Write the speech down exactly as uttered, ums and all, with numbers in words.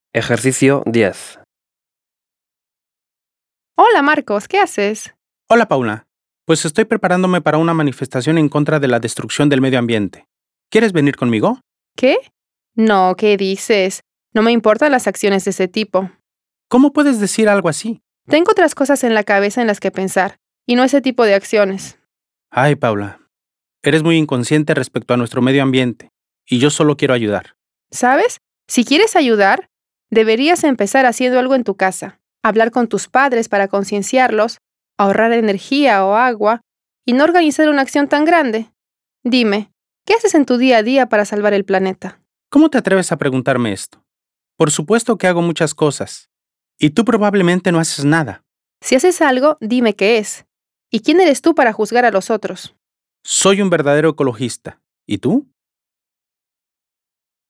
Ejercicio diez. Hola Marcos, ¿qué haces? Hola Paula, pues estoy preparándome para una manifestación en contra de la destrucción del medio ambiente. ¿Quieres venir conmigo? ¿Qué? No, ¿qué dices? No me importan las acciones de ese tipo. ¿Cómo puedes decir algo así? Tengo otras cosas en la cabeza en las que pensar, y no ese tipo de acciones. Ay, Paula, eres muy inconsciente respecto a nuestro medio ambiente, y yo solo quiero ayudar. ¿Sabes? Si quieres ayudar, deberías empezar haciendo algo en tu casa. Hablar con tus padres para concienciarlos, ahorrar energía o agua, y no organizar una acción tan grande. Dime, ¿qué haces en tu día a día para salvar el planeta? ¿Cómo te atreves a preguntarme esto? Por supuesto que hago muchas cosas, y tú probablemente no haces nada. Si haces algo, dime qué es. ¿Y quién eres tú para juzgar a los otros? Soy un verdadero ecologista. ¿Y tú?